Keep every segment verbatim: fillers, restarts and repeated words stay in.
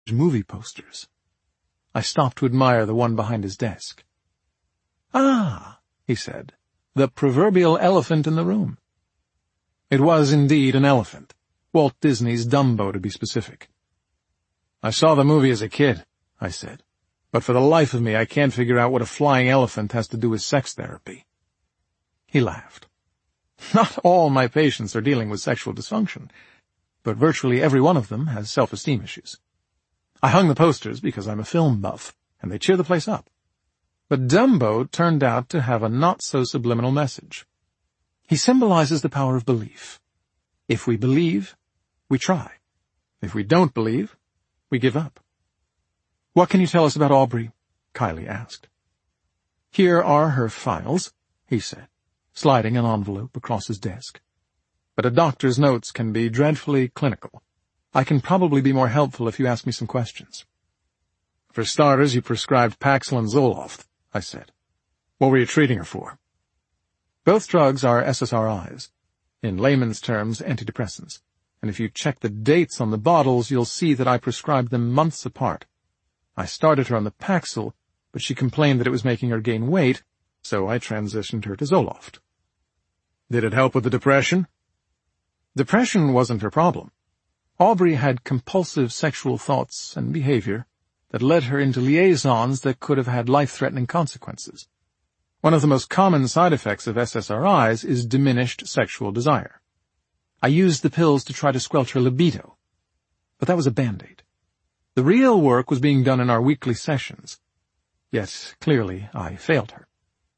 movie posters. I stopped to admire the one behind his desk. "Ah," he said, "the proverbial elephant in the room." It was indeed an elephant, Walt Disney's Dumbo to be specific. "I saw the movie as a kid," I said, "but for the life of me I can't figure out what a flying elephant has to do with sex therapy." He laughed. "Not all my patients are dealing with sexual dysfunction, but virtually every one of them has self-esteem issues. I hung the posters because I'm a film buff, and they cheer the place up. But Dumbo turned out to have a not-so-subliminal message. He symbolizes the power of belief. If we believe, we try. If we don't believe, we give up." "What can you tell us about Aubrey?" Kylie asked. "Here are her files," he said, sliding an envelope across his desk. "But a doctor's notes can be dreadfully clinical. I can probably be more helpful if you ask me some questions." "For starters, you prescribed Paxil and Zoloft," I said. "What were you treating her for?" "Both drugs are S S R Is, in layman's terms, antidepressants, and if you check the dates on the bottles, you'll see that I prescribed them months apart. I started her on the Paxil, but she complained that it was making her gain weight, so I transitioned her to Zoloft." "Did it help with the depression?" "Depression wasn't her problem. Aubrey had compulsive sexual thoughts and behavior that led her into liaisons that could have had life-threatening consequences. One of the most common side effects of S S R Is is diminished sexual desire. I used the pills to try to squelch her libido, but that was a band-aid. The real work was being done in our weekly sessions, yet clearly I failed her."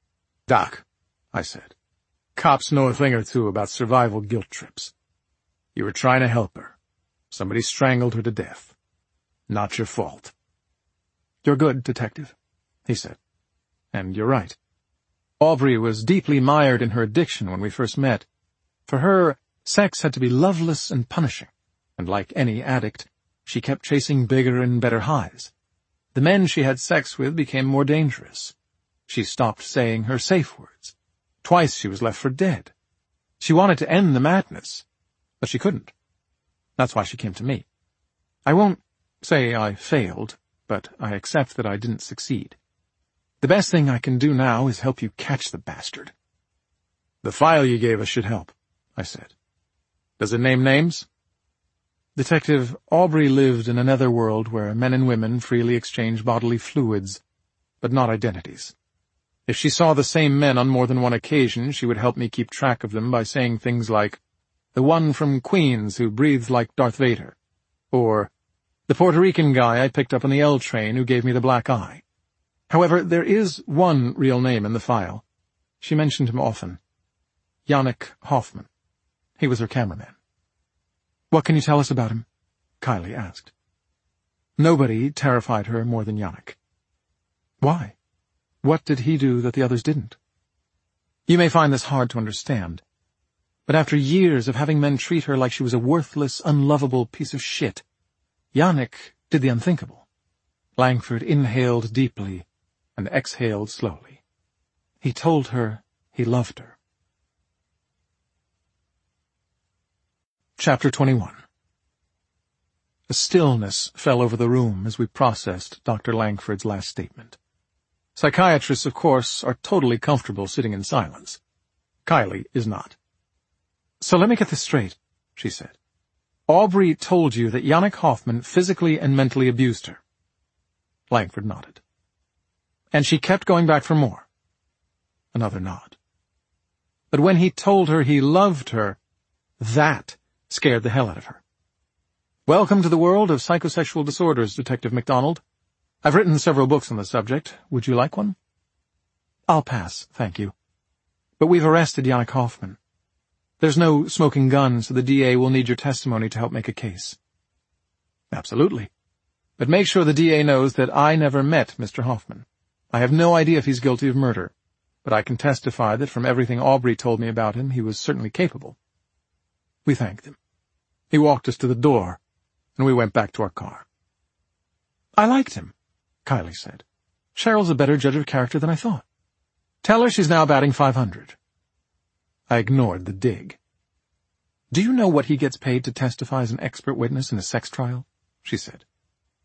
"Doc," I said, "cops know a thing or two about survival guilt trips. You were trying to help her. Somebody strangled her to death. Not your fault." "You're good, Detective," he said. "And you're right. Aubrey was deeply mired in her addiction when we first met. For her, sex had to be loveless and punishing, and like any addict, she kept chasing bigger and better highs. The men she had sex with became more dangerous. She stopped saying her safe words. Twice she was left for dead. She wanted to end the madness, but she couldn't. That's why she came to me. I won't say I failed, but I accept that I didn't succeed. The best thing I can do now is help you catch the bastard." "The file you gave us should help," I said. "Does it name names?" "Detective, Aubrey lived in another world where men and women freely exchange bodily fluids, but not identities. If she saw the same men on more than one occasion, she would help me keep track of them by saying things like, 'The one from Queens who breathed like Darth Vader,' or 'The Puerto Rican guy I picked up on the L train who gave me the black eye.' However, there is one real name in the file. She mentioned him often. Yannick Hoffman. He was her cameraman." "What can you tell us about him?" Kylie asked. Nobody terrified her more than Yannick. "Why? What did he do that the others didn't?" "You may find this hard to understand, but after years of having men treat her like she was a worthless, unlovable piece of shit, Yannick did the unthinkable." Langford inhaled deeply and exhaled slowly. He told her he loved her. Chapter twenty-one. A stillness fell over the room as we processed Doctor Langford's last statement. Psychiatrists, of course, are totally comfortable sitting in silence. Kylie is not. "So let me get this straight," she said. "Aubrey told you that Yannick Hoffman physically and mentally abused her." Langford nodded. "And she kept going back for more?" Another nod. "But when he told her he loved her, that scared the hell out of her. Welcome to the world of psychosexual disorders, Detective MacDonald. I've written several books on the subject. Would you like one?" "I'll pass, thank you. But we've arrested Yannick Hoffman. There's no smoking gun, so the D A will need your testimony to help make a case." "Absolutely. But make sure the D A knows that I never met Mister Hoffman. I have no idea if he's guilty of murder, but I can testify that from everything Aubrey told me about him, he was certainly capable." We thanked him. He walked us to the door, and we went back to our car. "I liked him," Kylie said. "Cheryl's a better judge of character than I thought. Tell her she's now batting five hundred. I ignored the dig. "Do you know what he gets paid to testify as an expert witness in a sex trial?" she said.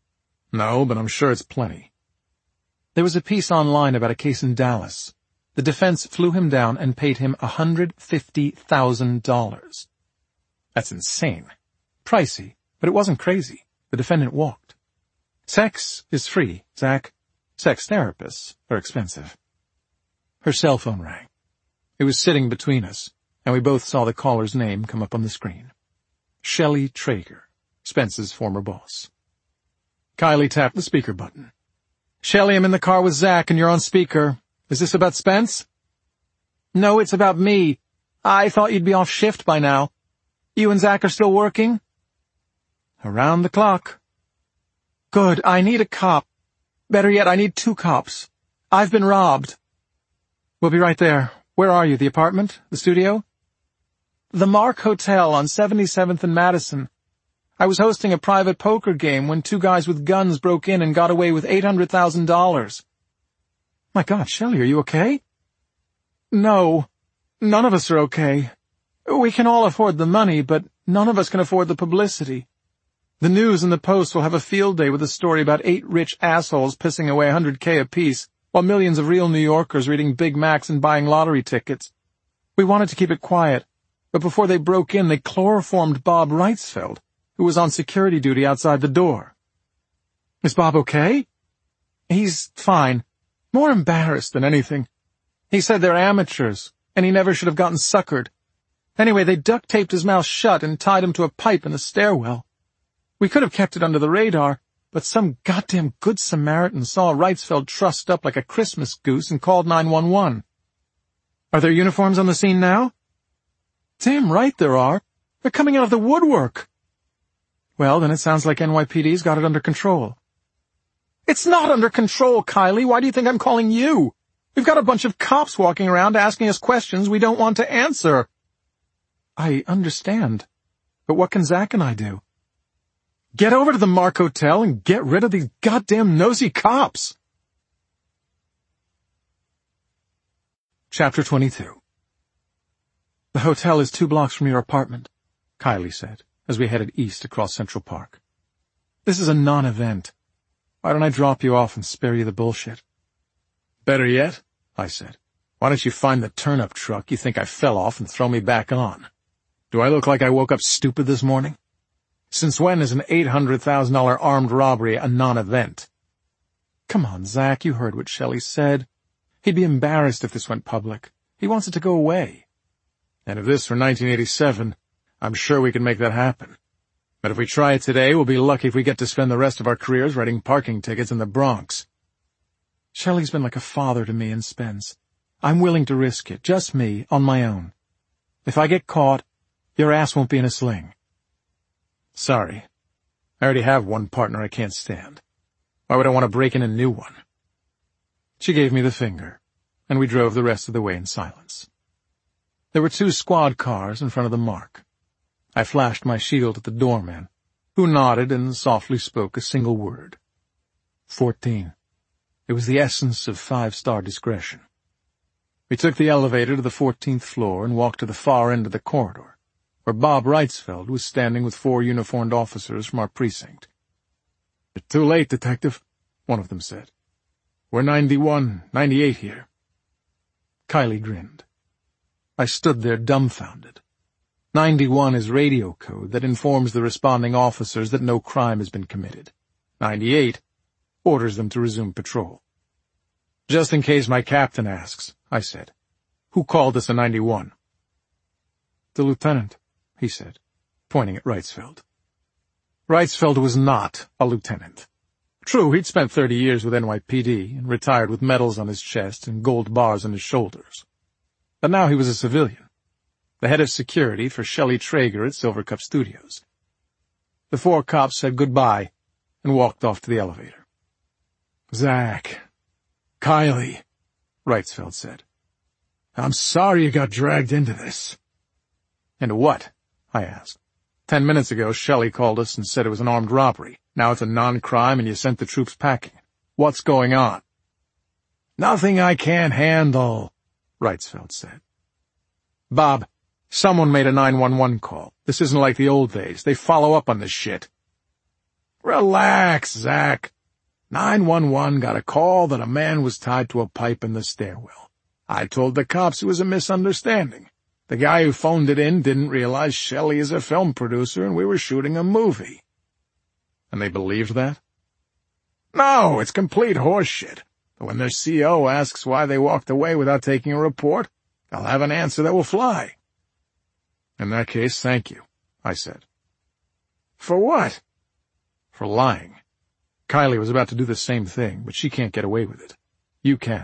No, but I'm sure it's plenty. There was a piece online about a case in Dallas. The defense flew him down and paid him one hundred fifty thousand dollars. That's insane. Pricey, but it wasn't crazy. The defendant walked. Sex is free, Zach. Sex therapists are expensive. Her cell phone rang. It was sitting between us, and we both saw the caller's name come up on the screen. Shelley Traeger, Spence's former boss. Kylie tapped the speaker button. Shelley, I'm in the car with Zach, and you're on speaker. Is this about Spence? No, it's about me. I thought you'd be off shift by now. You and Zach are still working? Around the clock. Good, I need a cop. Better yet, I need two cops. I've been robbed. We'll be right there. Where are you, the apartment? The studio? The Mark Hotel on seventy-seventh and Madison. I was hosting a private poker game when two guys with guns broke in and got away with eight hundred thousand dollars. My God, Shelley, are you okay? No, none of us are okay. We can all afford the money, but none of us can afford the publicity. The News and the Post will have a field day with a story about eight rich assholes pissing away one hundred K apiece, while millions of real New Yorkers are eating Big Macs and buying lottery tickets. We wanted to keep it quiet, but before they broke in, they chloroformed Bob Reitzfeld, who was on security duty outside the door. Is Bob okay? He's fine. More embarrassed than anything. He said they're amateurs, and he never should have gotten suckered. Anyway, they duct-taped his mouth shut and tied him to a pipe in the stairwell. We could have kept it under the radar, but some goddamn good Samaritan saw Reitzfeld trussed up like a Christmas goose and called nine one one. Are there uniforms on the scene now? Damn right there are. They're coming out of the woodwork. Well, then it sounds like N Y P D's got it under control. It's not under control, Kylie. Why do you think I'm calling you? We've got a bunch of cops walking around asking us questions we don't want to answer. I understand. But what can Zach and I do? Get over to the Mark Hotel and get rid of these goddamn nosy cops. Chapter twenty-two. The hotel is two blocks from your apartment, Kylie said, as we headed east across Central Park. This is a non-event. Why don't I drop you off and spare you the bullshit? Better yet, I said, why don't you find the turnip truck you think I fell off and throw me back on? Do I look like I woke up stupid this morning? Since when is an eight hundred thousand dollars armed robbery a non-event? Come on, Zach, you heard what Shelley said. He'd be embarrassed if this went public. He wants it to go away. And if this were nineteen eighty-seven, I'm sure we could make that happen. But if we try it today, we'll be lucky if we get to spend the rest of our careers writing parking tickets in the Bronx. Shelley's been like a father to me and Spence. I'm willing to risk it, just me, on my own. If I get caught, your ass won't be in a sling. Sorry. I already have one partner I can't stand. Why would I want to break in a new one? She gave me the finger, and we drove the rest of the way in silence. There were two squad cars in front of the Mark. I flashed my shield at the doorman, who nodded and softly spoke a single word. Fourteen. It was the essence of five-star discretion. We took the elevator to the fourteenth floor and walked to the far end of the corridor, where Bob Reitzfeld was standing with four uniformed officers from our precinct. You're too late, Detective, one of them said. We're ninety-one, ninety-eight here. Kylie grinned. I stood there dumbfounded. ninety-one is radio code that informs the responding officers that no crime has been committed. ninety-eight orders them to resume patrol. Just in case my captain asks, I said, who called us a ninety-one? The lieutenant, he said, pointing at Reitzfeld. Reitzfeld was not a lieutenant. True, he'd spent thirty years with N Y P D and retired with medals on his chest and gold bars on his shoulders. But now he was a civilian, the head of security for Shelley Traeger at Silvercup Studios. The four cops said goodbye and walked off to the elevator. Zach, Kylie, Reitzfeld said. I'm sorry you got dragged into this. Into what? I asked. Ten minutes ago, Shelley called us and said it was an armed robbery. Now it's a non-crime and you sent the troops packing. What's going on? Nothing I can't handle, Reitzfeld said. Bob, someone made a nine one one call. This isn't like the old days. They follow up on this shit. Relax, Zach. nine one one got a call that a man was tied to a pipe in the stairwell. I told the cops it was a misunderstanding. The guy who phoned it in didn't realize Shelley is a film producer and we were shooting a movie." "And they believed that?" "No, it's complete horseshit. But when their C O asks why they walked away without taking a report, they'll have an answer that will fly." "In that case, thank you," I said. "For what?" "For lying. Kylie was about to do the same thing, but she can't get away with it. You can."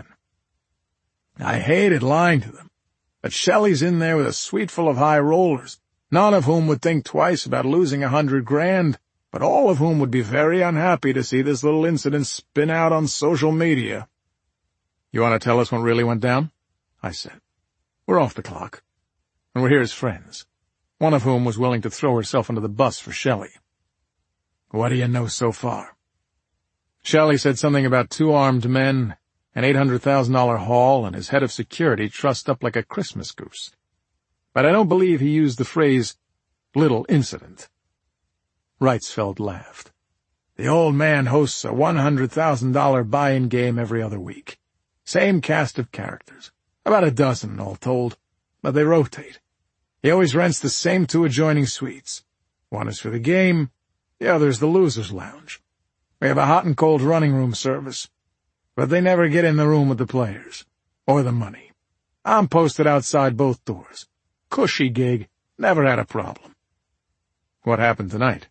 I hated lying to them. But Shelley's in there with a suite full of high rollers, none of whom would think twice about losing a hundred grand, but all of whom would be very unhappy to see this little incident spin out on social media. "You want to tell us what really went down?" I said. "We're off the clock, and we're here as friends, one of whom was willing to throw herself under the bus for Shelley." "What do you know so far?" "Shelley said something about two armed men, an eight hundred thousand dollar haul, and his head of security trussed up like a Christmas goose. But I don't believe he used the phrase, 'little incident.'" Reitzfeld laughed. "The old man hosts a one hundred thousand dollar buy-in game every other week. Same cast of characters, about a dozen all told, but they rotate. He always rents the same two adjoining suites. One is for the game, the other is the loser's lounge. We have a hot and cold running room service, but they never get in the room with the players, or the money. I'm posted outside both doors. Cushy gig, never had a problem." "What happened tonight?"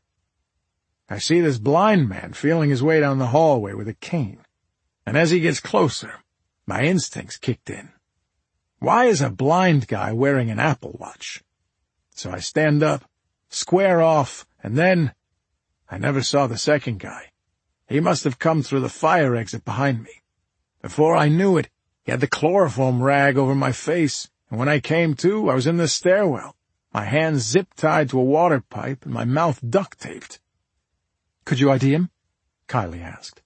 "I see this blind man feeling his way down the hallway with a cane, and as he gets closer, my instincts kicked in. Why is a blind guy wearing an Apple Watch? So I stand up, square off, and then I never saw the second guy. He must have come through the fire exit behind me. Before I knew it, he had the chloroform rag over my face, and when I came to, I was in the stairwell, my hands zip-tied to a water pipe and my mouth duct-taped." "Could you I D him?" Kylie asked.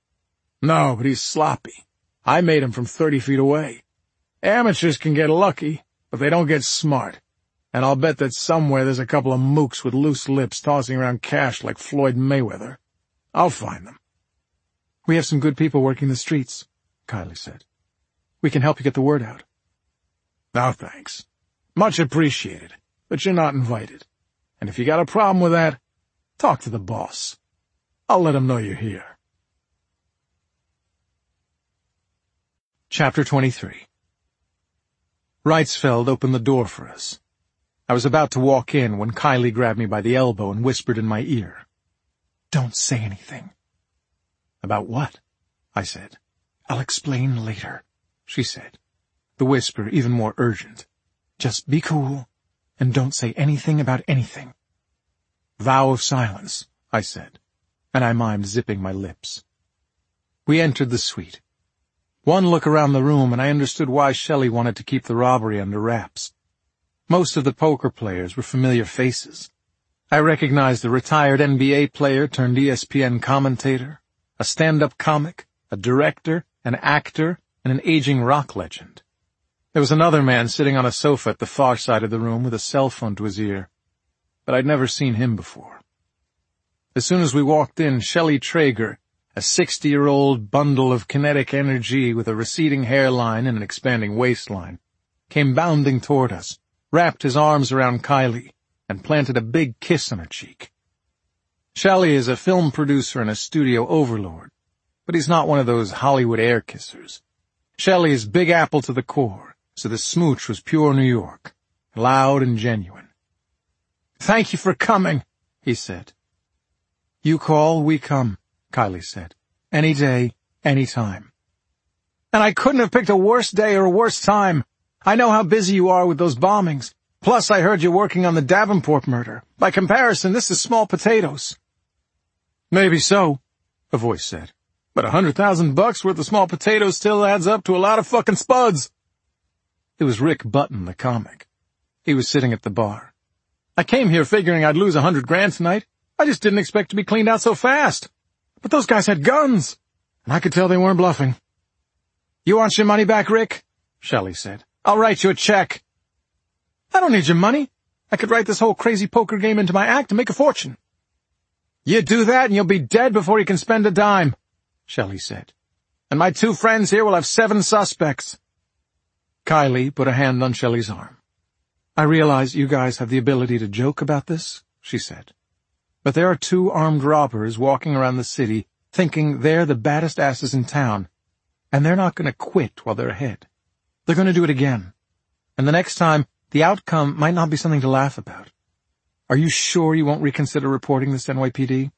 "No, but he's sloppy. I made him from thirty feet away. Amateurs can get lucky, but they don't get smart. And I'll bet that somewhere there's a couple of mooks with loose lips tossing around cash like Floyd Mayweather. I'll find them." "We have some good people working the streets," Kylie said. "We can help you get the word out." "No, thanks. Much appreciated, but you're not invited. And if you got a problem with that, talk to the boss. I'll let him know you're here." Chapter twenty-three. Reitzfeld opened the door for us. I was about to walk in when Kylie grabbed me by the elbow and whispered in my ear, "Don't say anything." "About what?" I said. "I'll explain later," she said, the whisper even more urgent. "Just be cool, and don't say anything about anything." "Vow of silence," I said, and I mimed zipping my lips. We entered the suite. One look around the room, and I understood why Shelley wanted to keep the robbery under wraps. Most of the poker players were familiar faces. I recognized a retired N B A player turned E S P N commentator, a stand-up comic, a director, an actor, and an aging rock legend. There was another man sitting on a sofa at the far side of the room with a cell phone to his ear, but I'd never seen him before. As soon as we walked in, Shelley Traeger, a sixty-year-old bundle of kinetic energy with a receding hairline and an expanding waistline, came bounding toward us, wrapped his arms around Kylie, and planted a big kiss on her cheek. Shelley is a film producer and a studio overlord, but he's not one of those Hollywood air kissers. Shelley is Big Apple to the core, so the smooch was pure New York, loud and genuine. "Thank you for coming," he said. "You call, we come," Kylie said. "Any day, any time." "And I couldn't have picked a worse day or a worse time. I know how busy you are with those bombings. Plus, I heard you're working on the Davenport murder. By comparison, this is small potatoes." "Maybe so," a voice said. "But a hundred thousand bucks worth of small potatoes still adds up to a lot of fucking spuds." It was Rick Button, the comic. He was sitting at the bar. "I came here figuring I'd lose a hundred grand tonight. I just didn't expect to be cleaned out so fast. But those guys had guns, and I could tell they weren't bluffing." "You want your money back, Rick?" Shelley said. "I'll write you a check." "I don't need your money. I could write this whole crazy poker game into my act and make a fortune." "You do that and you'll be dead before you can spend a dime. Shelley said. "And my two friends here will have seven suspects." Kylie put a hand on Shelley's arm. "I realize you guys have the ability to joke about this," she said. "But there are two armed robbers walking around the city thinking they're the baddest asses in town, and they're not going to quit while they're ahead. They're going to do it again. And the next time, the outcome might not be something to laugh about. Are you sure you won't reconsider reporting this to N Y P D?"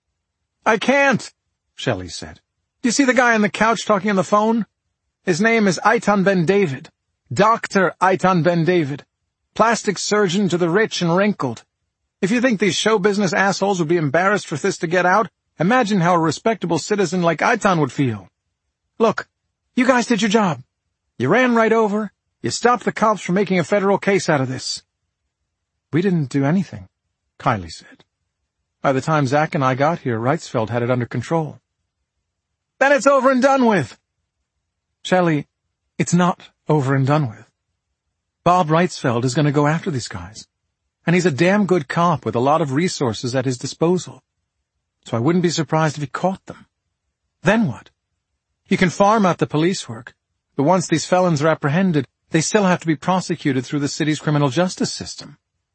"I can't," Shelley said. "Do you see the guy on the couch talking on the phone? His name is Eitan Ben David. Doctor Eitan Ben David. Plastic surgeon to the rich and wrinkled. If you think these show business assholes would be embarrassed for this to get out, imagine how a respectable citizen like Eitan would feel. Look, you guys did your job. You ran right over. You stopped the cops from making a federal case out of this." "We didn't do anything," Kylie said. "By the time Zach and I got here, Reitzfeld had it under control." "Then it's over and done with." "Shelley, it's not over and done with. Bob Reitzfeld is going to go after these guys, and he's a damn good cop with a lot of resources at his disposal. So I wouldn't be surprised if he caught them. Then what? You can farm out the police work, but once these felons are apprehended, they still have to be prosecuted through the city's criminal justice system."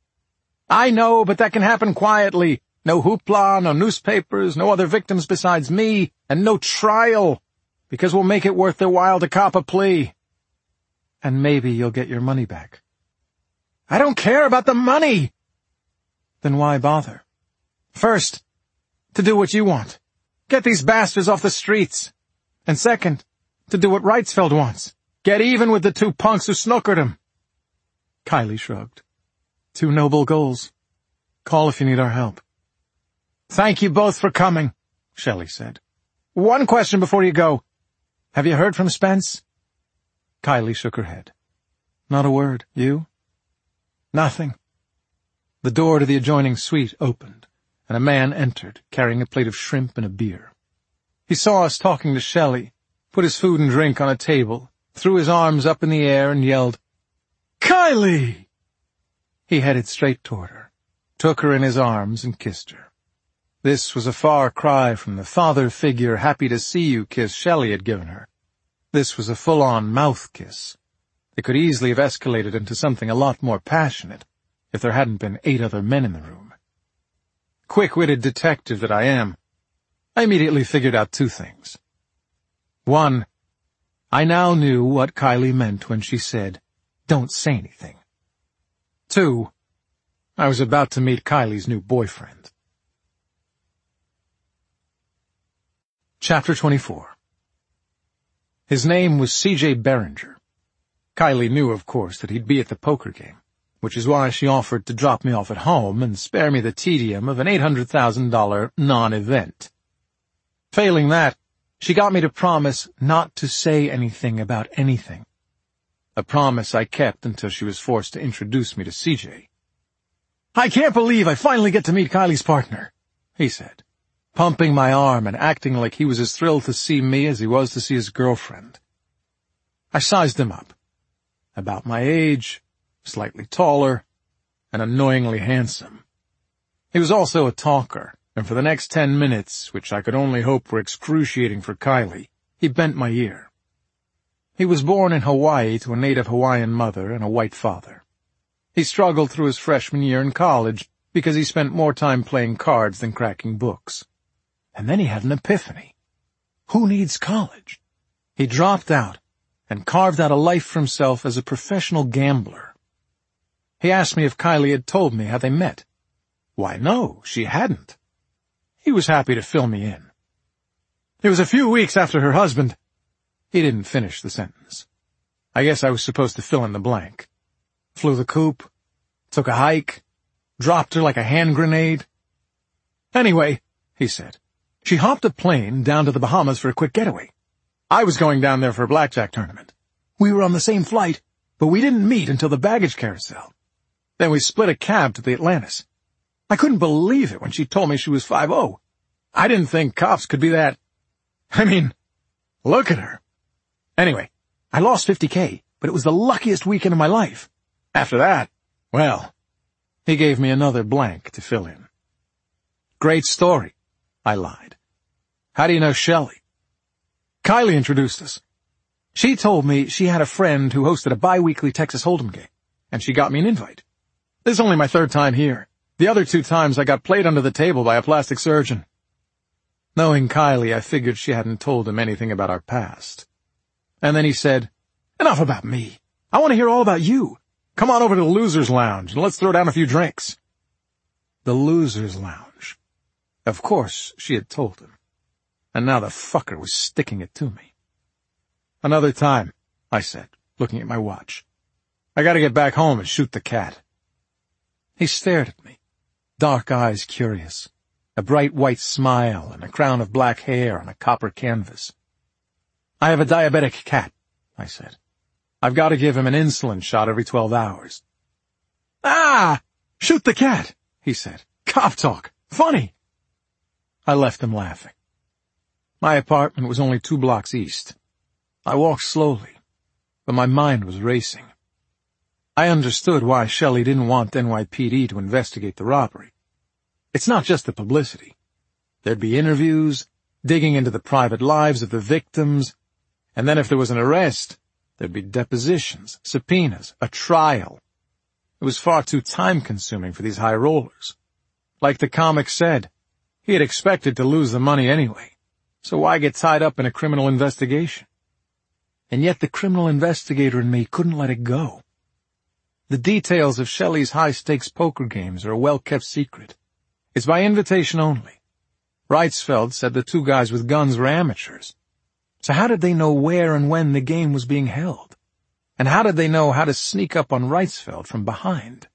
"I know, but that can happen quietly. No hoopla, no newspapers, no other victims besides me, and no trial, because we'll make it worth their while to cop a plea." "And maybe you'll get your money back." "I don't care about the money." "Then why bother?" "First, to do what you want. Get these bastards off the streets. And second, to do what Reitzfeld wants. Get even with the two punks who snookered him." Kylie shrugged. "Two noble goals. Call if you need our help." "Thank you both for coming," Shelley said. "One question before you go. Have you heard from Spence?" Kylie shook her head. "Not a word. You?" "Nothing." The door to the adjoining suite opened, and a man entered, carrying a plate of shrimp and a beer. He saw us talking to Shelley, put his food and drink on a table, threw his arms up in the air, and yelled, "Kylie!" He headed straight toward her, took her in his arms, and kissed her. This was a far cry from the father figure happy to see you kiss Shelley had given her. This was a full-on mouth kiss. It could easily have escalated into something a lot more passionate if there hadn't been eight other men in the room. Quick-witted detective that I am, I immediately figured out two things. One, I now knew what Kylie meant when she said, "Don't say anything." Two, I was about to meet Kylie's new boyfriend. Chapter twenty-four. His name was C J Beringer. Kylie knew, of course, that he'd be at the poker game, which is why she offered to drop me off at home and spare me the tedium of an eight hundred thousand dollars non-event. Failing that, she got me to promise not to say anything about anything. A promise I kept until she was forced to introduce me to C J. "I can't believe I finally get to meet Kylie's partner," he said, pumping my arm and acting like he was as thrilled to see me as he was to see his girlfriend. I sized him up. About my age, slightly taller, and annoyingly handsome. He was also a talker, and for the next ten minutes, which I could only hope were excruciating for Kylie, he bent my ear. He was born in Hawaii to a native Hawaiian mother and a white father. He struggled through his freshman year in college because he spent more time playing cards than cracking books. And then he had an epiphany. Who needs college? He dropped out and carved out a life for himself as a professional gambler. He asked me if Kylie had told me how they met. Why, no, she hadn't. He was happy to fill me in. It was a few weeks after her husband. He didn't finish the sentence. I guess I was supposed to fill in the blank. Flew the coop, took a hike, dropped her like a hand grenade. Anyway, he said, she hopped a plane down to the Bahamas for a quick getaway. I was going down there for a blackjack tournament. We were on the same flight, but we didn't meet until the baggage carousel. Then we split a cab to the Atlantis. I couldn't believe it when she told me she was five oh. I didn't think cops could be that. I mean, look at her. Anyway, I lost fifty K, but it was the luckiest weekend of my life. After that, well, he gave me another blank to fill in. Great story, I lied. How do you know Shelley? Kylie introduced us. She told me she had a friend who hosted a bi-weekly Texas Hold'em game, and she got me an invite. This is only my third time here. The other two times I got played under the table by a plastic surgeon. Knowing Kylie, I figured she hadn't told him anything about our past. And then he said, "Enough about me. I want to hear all about you. Come on over to the Losers Lounge and let's throw down a few drinks." The Losers Lounge. Of course she had told him. And now the fucker was sticking it to me. "Another time," I said, looking at my watch. "I gotta get back home and shoot the cat." He stared at me, dark eyes curious, a bright white smile and a crown of black hair on a copper canvas. "I have a diabetic cat," I said. "I've got to give him an insulin shot every twelve hours. "Ah! Shoot the cat," he said. "Cop talk. Funny." I left him laughing. My apartment was only two blocks east. I walked slowly, but my mind was racing. I understood why Shelley didn't want N Y P D to investigate the robbery. It's not just the publicity. There'd be interviews, digging into the private lives of the victims, and then if there was an arrest, there'd be depositions, subpoenas, a trial. It was far too time-consuming for these high rollers. Like the comic said, he had expected to lose the money anyway, so why get tied up in a criminal investigation? And yet the criminal investigator in me couldn't let it go. The details of Shelley's high-stakes poker games are a well-kept secret. It's by invitation only. Reitzfeld said the two guys with guns were amateurs. So how did they know where and when the game was being held? And how did they know how to sneak up on Reitzfeld from behind?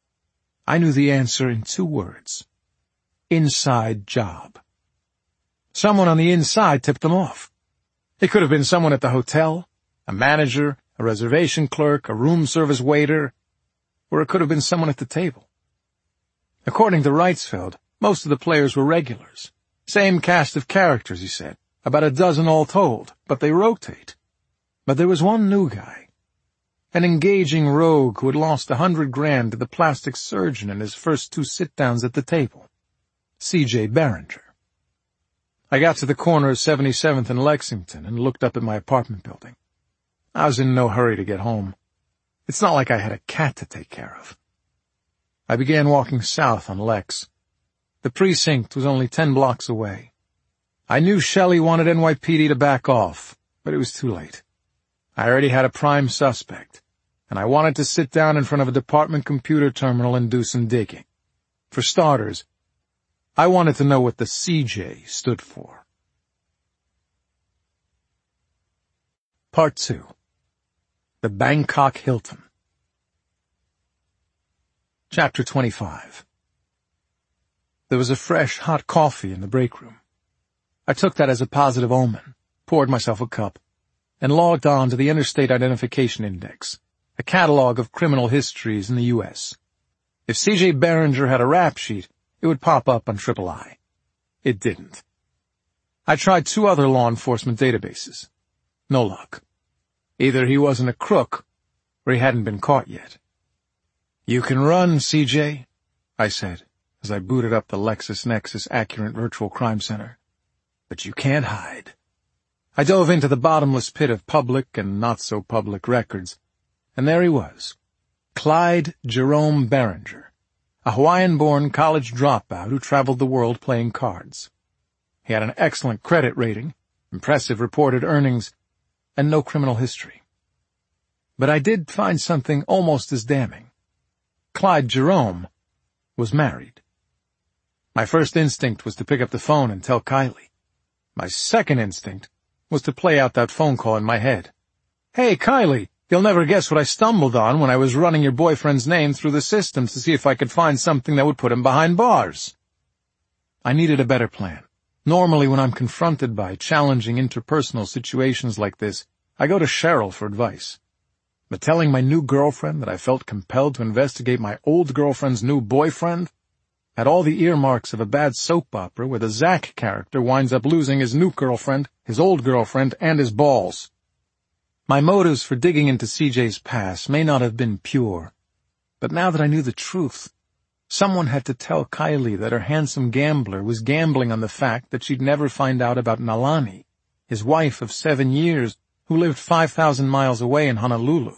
I knew the answer in two words. Inside job. Someone on the inside tipped them off. It could have been someone at the hotel, a manager, a reservation clerk, a room service waiter, or it could have been someone at the table. According to Reitzfeld, most of the players were regulars. Same cast of characters, he said, about a dozen all told, but they rotate. But there was one new guy, an engaging rogue who had lost a hundred grand to the plastic surgeon in his first two sit-downs at the table, C J Barringer. I got to the corner of seventy-seventh and Lexington and looked up at my apartment building. I was in no hurry to get home. It's not like I had a cat to take care of. I began walking south on Lex. The precinct was only ten blocks away. I knew Shelley wanted N Y P D to back off, but it was too late. I already had a prime suspect, and I wanted to sit down in front of a department computer terminal and do some digging. For starters, I wanted to know what the C J stood for. Part two. The Bangkok Hilton. Chapter twenty-five. There was a fresh, hot coffee in the break room. I took that as a positive omen, poured myself a cup, and logged on to the Interstate Identification Index, a catalog of criminal histories in the U S If C J Barringer had a rap sheet, it would pop up on Triple I. It didn't. I tried two other law enforcement databases. No luck. Either he wasn't a crook, or he hadn't been caught yet. "You can run, C J," I said, as I booted up the LexisNexis Accurate Virtual Crime Center. "But you can't hide." I dove into the bottomless pit of public and not-so-public records, and there he was, Clyde Jerome Barringer, a Hawaiian-born college dropout who traveled the world playing cards. He had an excellent credit rating, impressive reported earnings, and no criminal history. But I did find something almost as damning. Clyde Jerome was married. My first instinct was to pick up the phone and tell Kylie. My second instinct was to play out that phone call in my head. "Hey, Kylie, you'll never guess what I stumbled on when I was running your boyfriend's name through the system to see if I could find something that would put him behind bars." I needed a better plan. Normally, when I'm confronted by challenging interpersonal situations like this, I go to Cheryl for advice. But telling my new girlfriend that I felt compelled to investigate my old girlfriend's new boyfriend had all the earmarks of a bad soap opera where the Zack character winds up losing his new girlfriend, his old girlfriend, and his balls. My motives for digging into C J's past may not have been pure, but now that I knew the truth, someone had to tell Kylie that her handsome gambler was gambling on the fact that she'd never find out about Nalani, his wife of seven years, who lived five thousand miles away in Honolulu.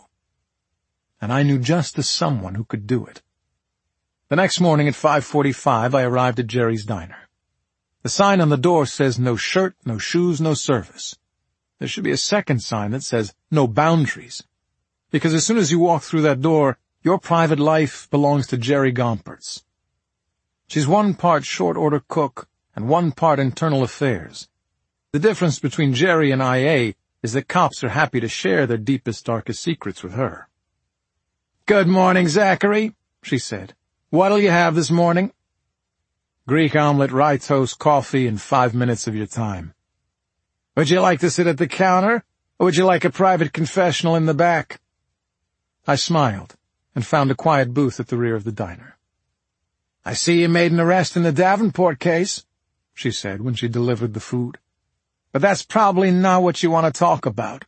And I knew just the someone who could do it. The next morning at five forty-five, I arrived at Jerry's Diner. The sign on the door says no shirt, no shoes, no service. There should be a second sign that says no boundaries. Because as soon as you walk through that door, your private life belongs to Jerry Gompertz. She's one part short-order cook and one part internal affairs. The difference between Jerry and I A is that cops are happy to share their deepest, darkest secrets with her. "Good morning, Zachary," she said. "What'll you have this morning?" "Greek omelet, rye toast, coffee, and five minutes of your time." "Would you like to sit at the counter, or would you like a private confessional in the back?" I smiled and found a quiet booth at the rear of the diner. "I see you made an arrest in the Davenport case," she said when she delivered the food. "But that's probably not what you want to talk about."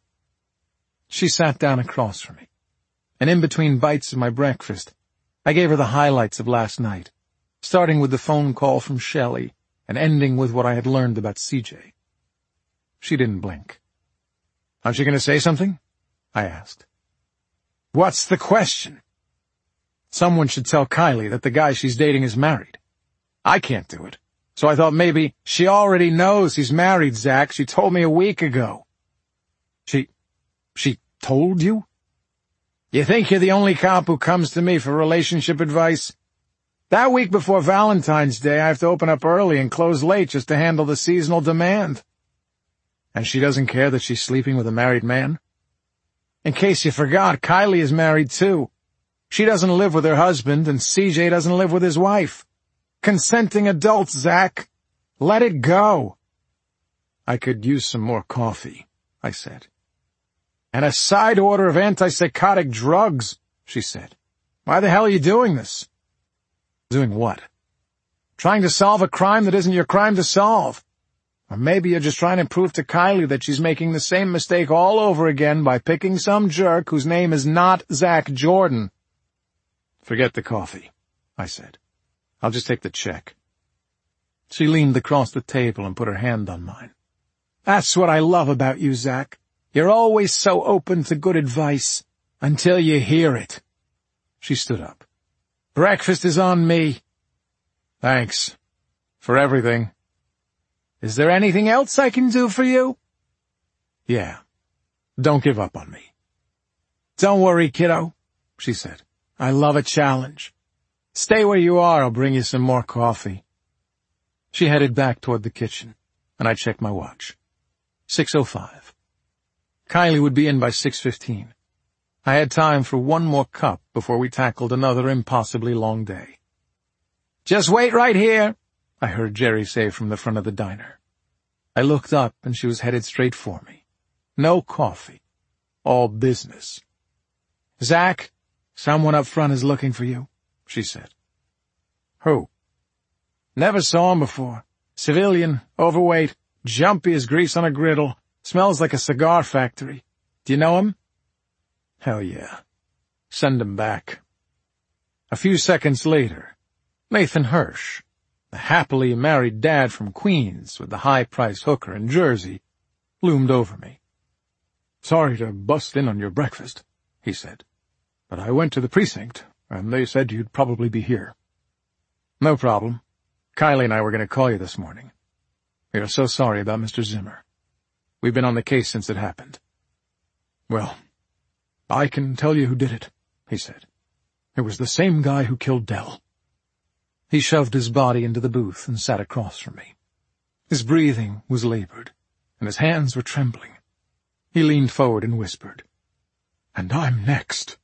She sat down across from me, and in between bites of my breakfast, I gave her the highlights of last night, starting with the phone call from Shelley and ending with what I had learned about C J. She didn't blink. "Aren't you going to say something?" I asked. "What's the question?" "Someone should tell Kylie that the guy she's dating is married. I can't do it. So I thought maybe she already knows he's married, Zach. She told me a week ago." She, she told you? You think you're the only cop who comes to me for relationship advice? That week before Valentine's Day, I have to open up early and close late just to handle the seasonal demand. And she doesn't care that she's sleeping with a married man? In case you forgot, Kylie is married too. She doesn't live with her husband, and C J doesn't live with his wife. Consenting adults, Zach. Let it go. "I could use some more coffee," I said. "And a side order of antipsychotic drugs," she said. "Why the hell are you doing this?" "Doing what?" "Trying to solve a crime that isn't your crime to solve. Or maybe you're just trying to prove to Kylie that she's making the same mistake all over again by picking some jerk whose name is not Zach Jordan." "Forget the coffee," I said. "I'll just take the check." She leaned across the table and put her hand on mine. "That's what I love about you, Zach. You're always so open to good advice, until you hear it." She stood up. "Breakfast is on me." "Thanks. For everything." "Is there anything else I can do for you?" "Yeah. Don't give up on me." "Don't worry, kiddo," she said. "I love a challenge. Stay where you are, I'll bring you some more coffee." She headed back toward the kitchen, and I checked my watch. six oh five. Kylie would be in by six fifteen. I had time for one more cup before we tackled another impossibly long day. "Just wait right here," I heard Jerry say from the front of the diner. I looked up, and she was headed straight for me. No coffee. All business. "Zach, someone up front is looking for you," she said. "Who?" "Never saw him before. Civilian, overweight, jumpy as grease on a griddle, smells like a cigar factory. Do you know him?" "Hell yeah. Send him back." A few seconds later, Nathan Hirsch, the happily married dad from Queens with the high-priced hooker in Jersey, loomed over me. "Sorry to bust in on your breakfast," he said, "but I went to the precinct, and they said you'd probably be here." "No problem. Kylie and I were going to call you this morning. We are so sorry about Mister Zimmer. We've been on the case since it happened." "Well, I can tell you who did it," he said. "It was the same guy who killed Dell." He shoved his body into the booth and sat across from me. His breathing was labored, and his hands were trembling. He leaned forward and whispered, "And I'm next."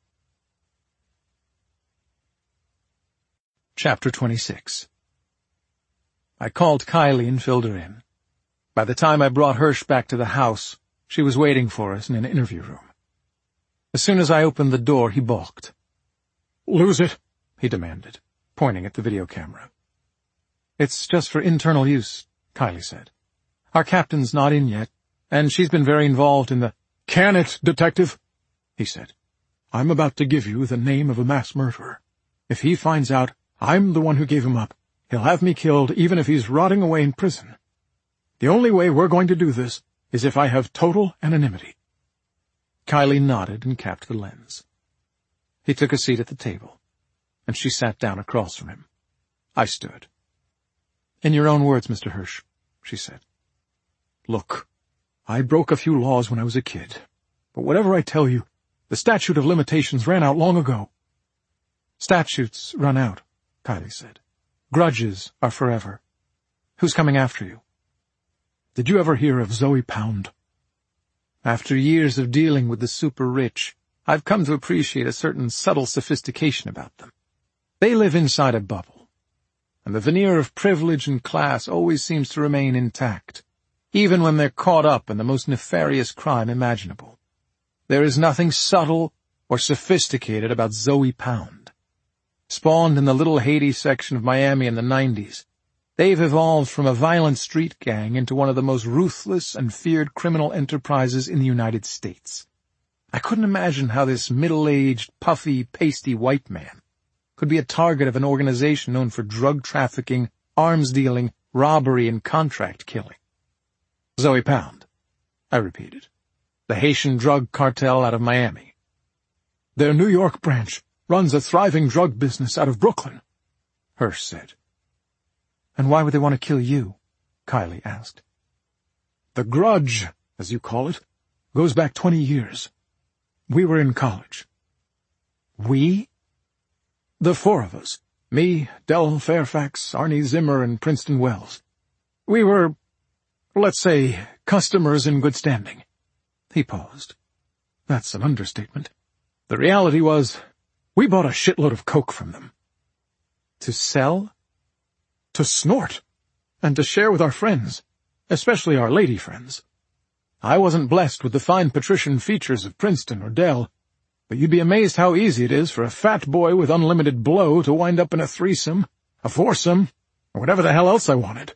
Chapter twenty-six. I called Kylie and filled her in. By the time I brought Hirsch back to the house, she was waiting for us in an interview room. As soon as I opened the door, he balked. "Lose it?" he demanded, pointing at the video camera. "It's just for internal use," Kylie said. "Our captain's not in yet, and she's been very involved in the—" "Can it, detective?" he said. "I'm about to give you the name of a mass murderer. If he finds out I'm the one who gave him up, he'll have me killed even if he's rotting away in prison. The only way we're going to do this is if I have total anonymity." Kylie nodded and capped the lens. He took a seat at the table, and she sat down across from him. I stood. "In your own words, Mister Hirsch," she said. "Look, I broke a few laws when I was a kid, but whatever I tell you, the statute of limitations ran out long ago." "Statutes run out," Kylie said. "Grudges are forever. Who's coming after you?" "Did you ever hear of Zoe Pound?" After years of dealing with the super-rich, I've come to appreciate a certain subtle sophistication about them. They live inside a bubble, and the veneer of privilege and class always seems to remain intact, even when they're caught up in the most nefarious crime imaginable. There is nothing subtle or sophisticated about Zoe Pound. Spawned in the Little Haiti section of Miami in the nineties, they've evolved from a violent street gang into one of the most ruthless and feared criminal enterprises in the United States. I couldn't imagine how this middle-aged, puffy, pasty white man could be a target of an organization known for drug trafficking, arms dealing, robbery, and contract killing. "Zoe Pound," I repeated. "The Haitian drug cartel out of Miami." "Their New York branch runs a thriving drug business out of Brooklyn," Hirsch said. "And why would they want to kill you?" Kylie asked. "The grudge, as you call it, goes back twenty years. We were in college." "We?" "The four of us. Me, Del Fairfax, Arnie Zimmer, and Princeton Wells. We were, let's say, customers in good standing." He paused. "That's an understatement. The reality was, we bought a shitload of coke from them." "To sell?" "To snort, and to share with our friends, especially our lady friends. I wasn't blessed with the fine patrician features of Princeton or Dell, but you'd be amazed how easy it is for a fat boy with unlimited blow to wind up in a threesome, a foursome, or whatever the hell else I wanted.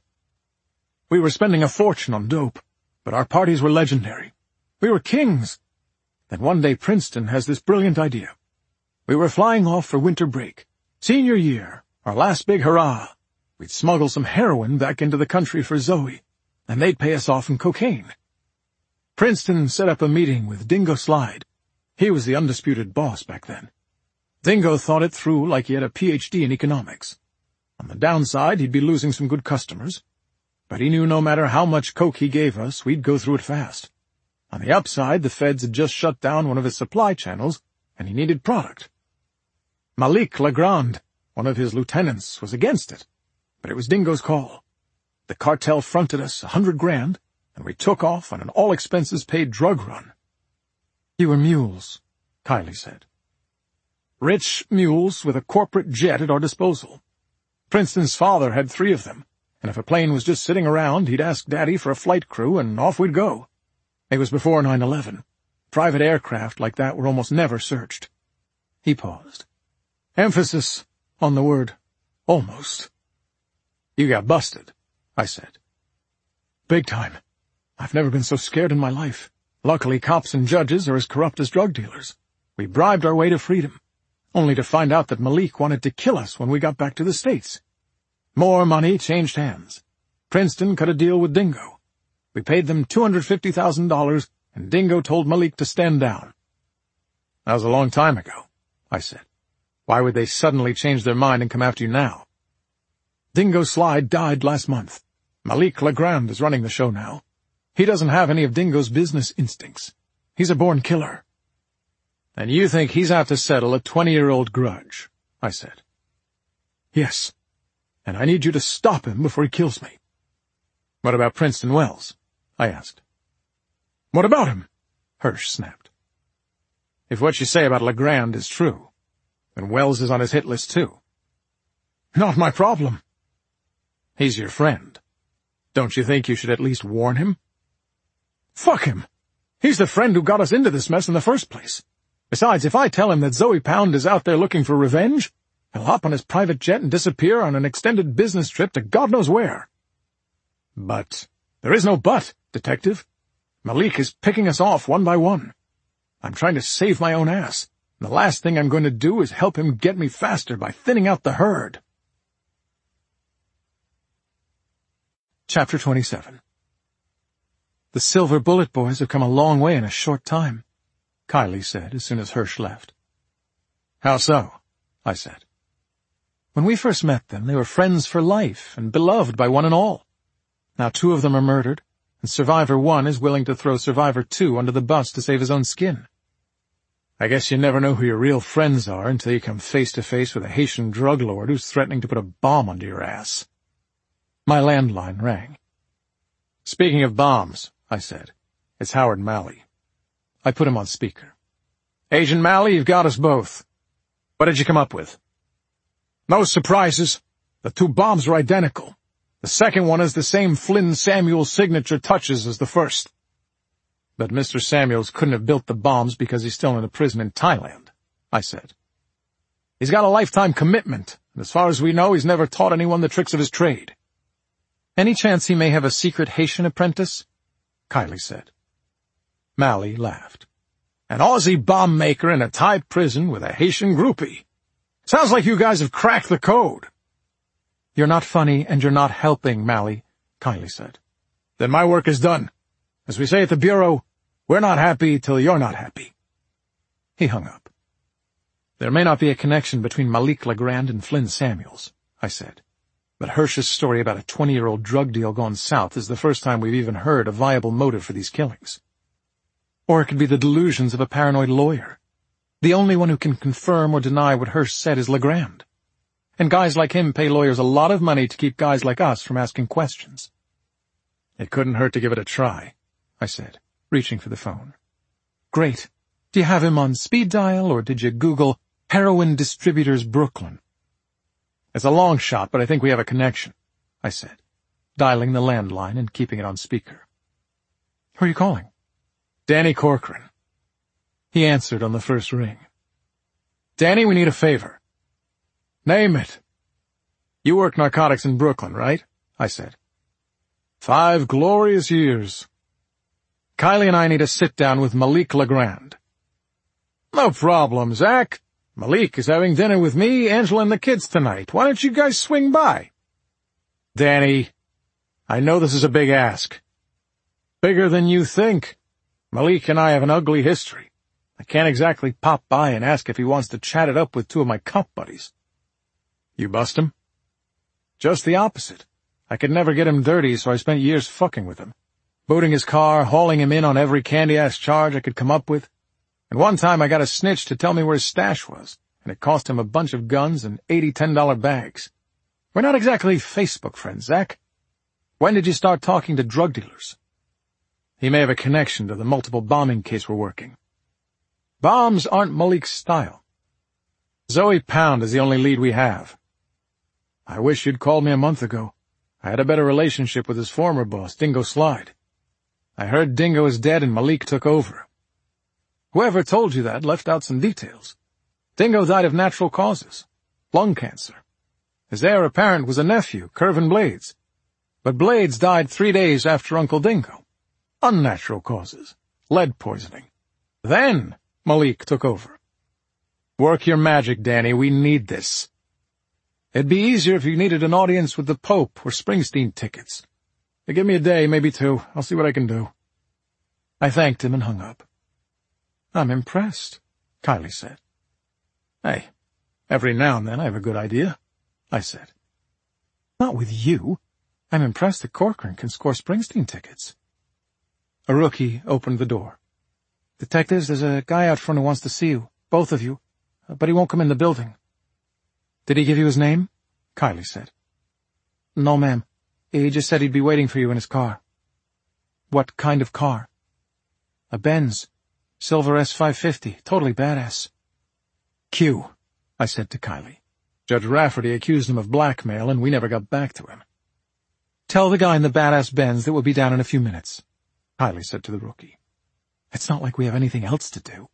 We were spending a fortune on dope, but our parties were legendary. We were kings. Then one day Princeton has this brilliant idea. We were flying off for winter break. Senior year, our last big hurrah. We'd smuggle some heroin back into the country for Zoe, and they'd pay us off in cocaine. Princeton set up a meeting with Dingo Slide. He was the undisputed boss back then. Dingo thought it through like he had a P H D in economics. On the downside, he'd be losing some good customers, but he knew no matter how much coke he gave us, we'd go through it fast. On the upside, the feds had just shut down one of his supply channels, and he needed product. Malik Legrand, one of his lieutenants, was against it, but it was Dingo's call. The cartel fronted us a hundred grand, and we took off on an all-expenses-paid drug run. "You were mules," Kylie said. "Rich mules with a corporate jet at our disposal. Princeton's father had three of them, and if a plane was just sitting around, he'd ask Daddy for a flight crew, and off we'd go. It was before nine eleven. Private aircraft like that were almost never searched." He paused. Emphasis on the word almost. "You got busted," I said. "Big time. I've never been so scared in my life. Luckily, cops and judges are as corrupt as drug dealers. We bribed our way to freedom, only to find out that Malik wanted to kill us when we got back to the States. More money changed hands. Princeton cut a deal with Dingo. We paid them two hundred fifty thousand dollars, and Dingo told Malik to stand down." "That was a long time ago," I said. "Why would they suddenly change their mind and come after you now?" "Dingo Slide died last month. Malik Legrand is running the show now. He doesn't have any of Dingo's business instincts. He's a born killer." "And you think he's out to settle a twenty-year-old grudge?" I said. "Yes, and I need you to stop him before he kills me." "What about Princeton Wells?" I asked. "What about him?" Hirsch snapped. "If what you say about Legrand is true, then Wells is on his hit list too." "Not my problem." "He's your friend. Don't you think you should at least warn him?" "Fuck him. He's the friend who got us into this mess in the first place. Besides, if I tell him that Zoe Pound is out there looking for revenge, he'll hop on his private jet and disappear on an extended business trip to God knows where." "But there is no but, Detective. Malik is picking us off one by one. I'm trying to save my own ass, and the last thing I'm going to do is help him get me faster by thinning out the herd." Chapter twenty-seven. The Silver Bullet boys have come a long way in a short time, Kylie said as soon as Hirsch left. How so? I said. When we first met them, they were friends for life and beloved by one and all. Now two of them are murdered, and Survivor One is willing to throw Survivor Two under the bus to save his own skin. I guess you never know who your real friends are until you come face to face with a Haitian drug lord who's threatening to put a bomb under your ass. My landline rang. Speaking of bombs, I said, it's Howard Malley. I put him on speaker. Agent Malley, you've got us both. What did you come up with? No surprises. The two bombs are identical. The second one has the same Flynn Samuels signature touches as the first. But Mister Samuels couldn't have built the bombs because he's still in a prison in Thailand, I said. He's got a lifetime commitment, and as far as we know, he's never taught anyone the tricks of his trade. Any chance he may have a secret Haitian apprentice? Kylie said. Malley laughed. An Aussie bomb maker in a Thai prison with a Haitian groupie. Sounds like you guys have cracked the code. You're not funny and you're not helping, Malley, Kylie said. Then my work is done. As we say at the Bureau, we're not happy till you're not happy. He hung up. There may not be a connection between Malik Legrand and Flynn Samuels, I said. But Hirsch's story about a twenty-year-old drug deal gone south is the first time we've even heard a viable motive for these killings. Or it could be the delusions of a paranoid lawyer. The only one who can confirm or deny what Hirsch said is Legrand. And guys like him pay lawyers a lot of money to keep guys like us from asking questions. It couldn't hurt to give it a try, I said, reaching for the phone. Great. Do you have him on speed dial, or did you Google Heroin Distributors Brooklyn? It's a long shot, but I think we have a connection, I said, dialing the landline and keeping it on speaker. Who are you calling? Danny Corcoran. He answered on the first ring. Danny, we need a favor. Name it. You work narcotics in Brooklyn, right? I said. Five glorious years. Kylie and I need a sit-down with Malik Legrand. No problem, Zach. Malik is having dinner with me, Angela, and the kids tonight. Why don't you guys swing by? Danny, I know this is a big ask. Bigger than you think. Malik and I have an ugly history. I can't exactly pop by and ask if he wants to chat it up with two of my cop buddies. You bust him? Just the opposite. I could never get him dirty, so I spent years fucking with him. Booting his car, hauling him in on every candy-ass charge I could come up with. And one time I got a snitch to tell me where his stash was, and it cost him a bunch of guns and eighty ten-dollar bags. We're not exactly Facebook friends, Zach. When did you start talking to drug dealers? He may have a connection to the multiple bombing case we're working. Bombs aren't Malik's style. Zoe Pound is the only lead we have. I wish you'd called me a month ago. I had a better relationship with his former boss, Dingo Slide. I heard Dingo is dead and Malik took over. Whoever told you that left out some details. Dingo died of natural causes. Lung cancer. His heir apparent was a nephew, Curvin Blades. But Blades died three days after Uncle Dingo. Unnatural causes. Lead poisoning. Then Malik took over. Work your magic, Danny. We need this. It'd be easier if you needed an audience with the Pope or Springsteen tickets. Now give me a day, maybe two. I'll see what I can do. I thanked him and hung up. I'm impressed, Kylie said. Hey, every now and then I have a good idea, I said. Not with you. I'm impressed that Corcoran can score Springsteen tickets. A rookie opened the door. Detectives, there's a guy out front who wants to see you, both of you, but he won't come in the building. Did he give you his name? Kylie said. No, ma'am. He just said he'd be waiting for you in his car. What kind of car? A Benz. Silver S five fifty. Totally badass. Q, I said to Kylie. Judge Rafferty accused him of blackmail, and we never got back to him. Tell the guy in the badass Benz that we'll be down in a few minutes, Kylie said to the rookie. It's not like we have anything else to do.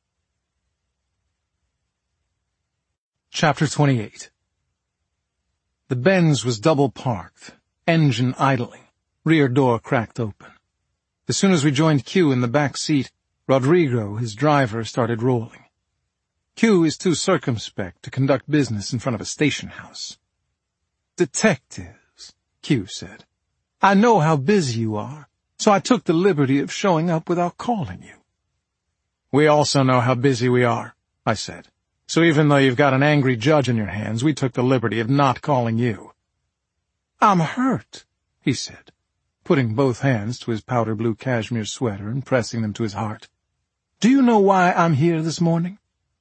Chapter twenty-eight. The Benz was double-parked, engine idling, rear door cracked open. As soon as we joined Q in the back seat, Rodrigo, his driver, started rolling. Q is too circumspect to conduct business in front of a station house. Detectives, Q said. I know how busy you are, so I took the liberty of showing up without calling you." "We also know how busy we are," I said. "So even though you've got an angry judge in your hands, we took the liberty of not calling you." "I'm hurt," he said, putting both hands to his powder blue cashmere sweater and pressing them to his heart. "Do you know why I'm here this morning?"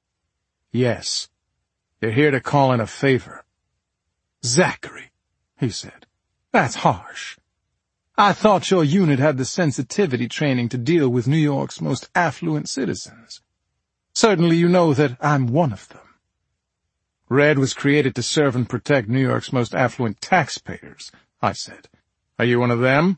"Yes. You're here to call in a favor." "Zachary," he said, "that's harsh. I thought your unit had the sensitivity training to deal with New York's most affluent citizens. Certainly you know that I'm one of them." "Red was created to serve and protect New York's most affluent taxpayers," I said. "Are you one of them?"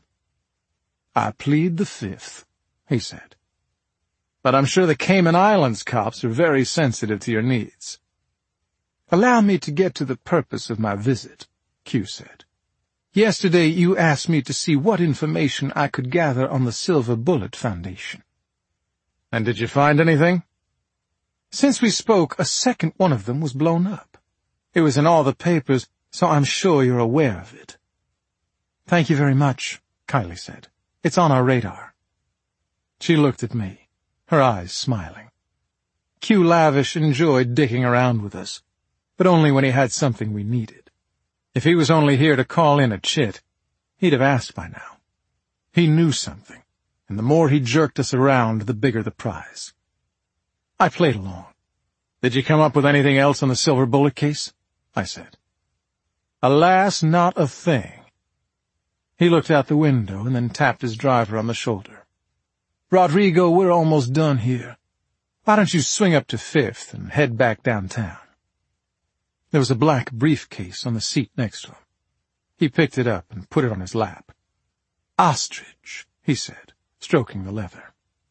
"I plead the fifth," he said. "But I'm sure the Cayman Islands cops are very sensitive to your needs." "Allow me to get to the purpose of my visit," Q said. "Yesterday you asked me to see what information I could gather on the Silver Bullet Foundation." "And did you find anything?" "Since we spoke, a second one of them was blown up. It was in all the papers, so I'm sure you're aware of it." "Thank you very much," Kylie said. "It's on our radar." She looked at me, her eyes smiling. Q Lavish enjoyed dicking around with us, but only when he had something we needed. If he was only here to call in a chit, he'd have asked by now. He knew something, and the more he jerked us around, the bigger the prize. I played along. "Did you come up with anything else on the Silver Bullet case?" I said. "Alas, not a thing." He looked out the window and then tapped his driver on the shoulder. "Rodrigo, we're almost done here. Why don't you swing up to Fifth and head back downtown?" There was a black briefcase on the seat next to him. He picked it up and put it on his lap. "Ostrich," he said, stroking the leather.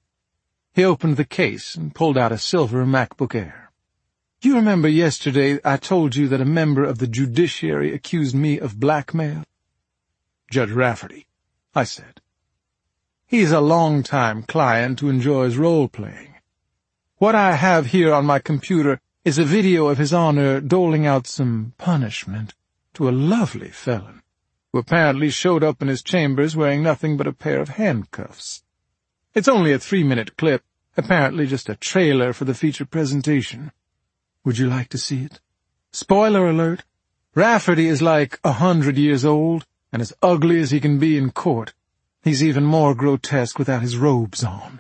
He opened the case and pulled out a silver MacBook Air. "You remember yesterday I told you that a member of the judiciary accused me of blackmail?" "Judge Rafferty," I said. "He's a long-time client who enjoys role-playing. What I have here on my computer is a video of His Honor doling out some punishment to a lovely felon who apparently showed up in his chambers wearing nothing but a pair of handcuffs. It's only a three-minute clip, apparently just a trailer for the feature presentation. Would you like to see it? Spoiler alert, Rafferty is like a hundred years old and as ugly as he can be in court. He's even more grotesque without his robes on."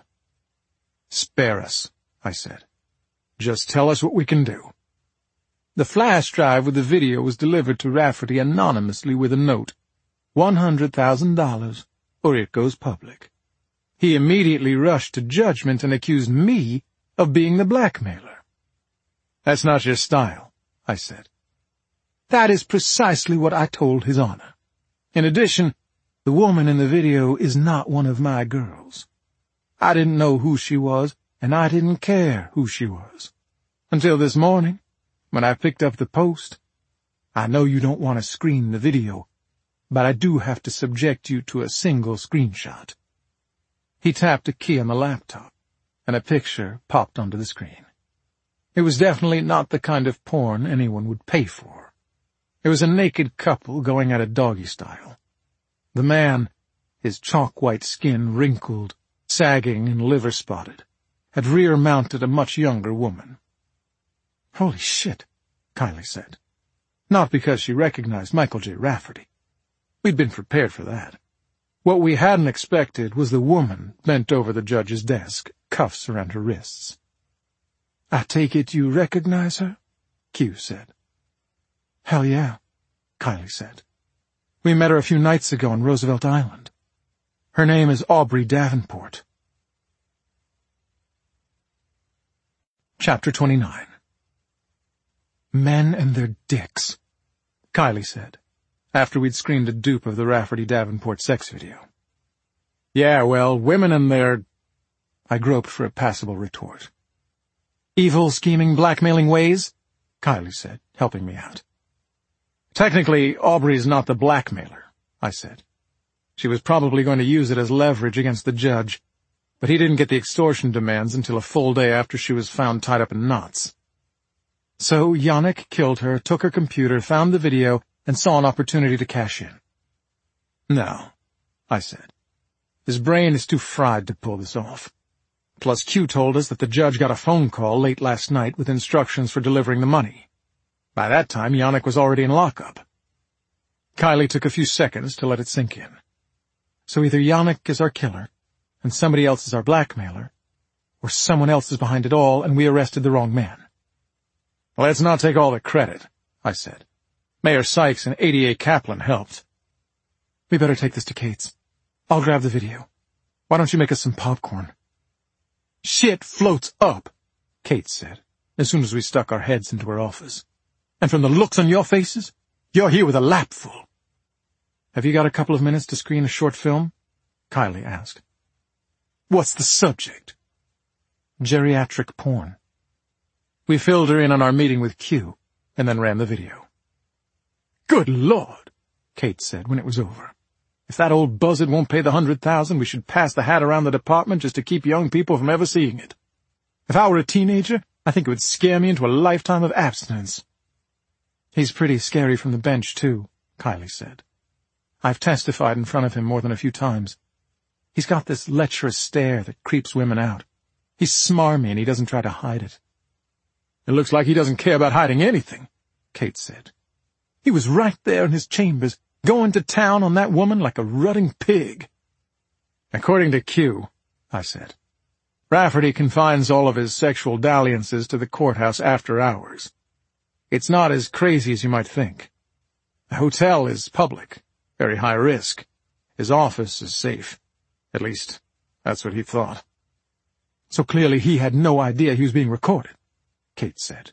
"Spare us," I said. "Just tell us what we can do." The flash drive with the video was delivered to Rafferty anonymously with a note, one hundred thousand dollars, or it goes public. He immediately rushed to judgment and accused me of being the blackmailer. "That's not your style," I said. "That is precisely what I told His Honor. In addition, the woman in the video is not one of my girls. I didn't know who she was, and I didn't care who she was. Until this morning, when I picked up the Post. I know you don't want to screen the video, but I do have to subject you to a single screenshot." He tapped a key on the laptop, and a picture popped onto the screen. It was definitely not the kind of porn anyone would pay for. It was a naked couple going at it doggy style. The man, his chalk-white skin wrinkled, sagging and liver-spotted, had rear-mounted a much younger woman. "Holy shit," Kylie said. Not because she recognized Michael J. Rafferty. We'd been prepared for that. What we hadn't expected was the woman bent over the judge's desk, cuffs around her wrists. "I take it you recognize her?" Q said. "Hell yeah," Kylie said. "We met her a few nights ago on Roosevelt Island. Her name is Aubrey Davenport." Chapter twenty-nine. "Men and their dicks," Kylie said, after we'd screened a dupe of the Rafferty Davenport sex video. "Yeah, well, women and their—" I groped for a passable retort. "Evil, scheming, blackmailing ways," Kylie said, helping me out. "Technically, Aubrey's not the blackmailer," I said. "She was probably going to use it as leverage against the judge, but he didn't get the extortion demands until a full day after she was found tied up in knots. So Yannick killed her, took her computer, found the video, and saw an opportunity to cash in." "No," I said. His brain is too fried to pull this off. Plus, Q told us that the judge got a phone call late last night with instructions for delivering the money. By that time, Yannick was already in lockup. Kylie took a few seconds to let it sink in. So either Yannick is our killer, and somebody else is our blackmailer, or someone else is behind it all, and we arrested the wrong man. Let's not take all the credit, I said. Mayor Sykes and A D A Kaplan helped. We better take this to Kate's. I'll grab the video. Why don't you make us some popcorn? Shit floats up, Kate said, as soon as we stuck our heads into her office. And from the looks on your faces, you're here with a lapful. Have you got a couple of minutes to screen a short film? Kylie asked. What's the subject? Geriatric porn. We filled her in on our meeting with Q, and then ran the video. Good Lord, Kate said when it was over. If that old buzzard won't pay the hundred thousand, we should pass the hat around the department just to keep young people from ever seeing it. If I were a teenager, I think it would scare me into a lifetime of abstinence. He's pretty scary from the bench, too, Kylie said. I've testified in front of him more than a few times. He's got this lecherous stare that creeps women out. He's smarmy and he doesn't try to hide it. It looks like he doesn't care about hiding anything, Kate said. He was right there in his chambers, going to town on that woman like a rutting pig. According to Q, I said, Rafferty confines all of his sexual dalliances to the courthouse after hours. It's not as crazy as you might think. The hotel is public, very high risk. His office is safe. At least, that's what he thought. So clearly he had no idea he was being recorded, Kate said.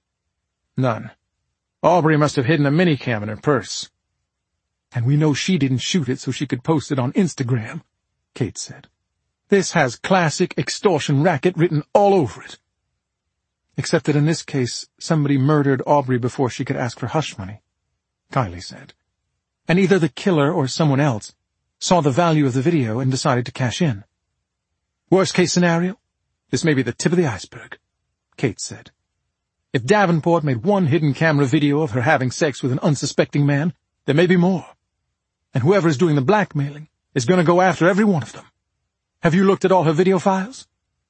None. Aubrey must have hidden a minicam in her purse. And we know she didn't shoot it so she could post it on Instagram, Kate said. This has classic extortion racket written all over it. Except that in this case, somebody murdered Aubrey before she could ask for hush money, Kylie said. And either the killer or someone else saw the value of the video and decided to cash in. Worst case scenario, this may be the tip of the iceberg, Kate said. If Davenport made one hidden camera video of her having sex with an unsuspecting man, there may be more. And whoever is doing the blackmailing is going to go after every one of them. Have you looked at all her video files?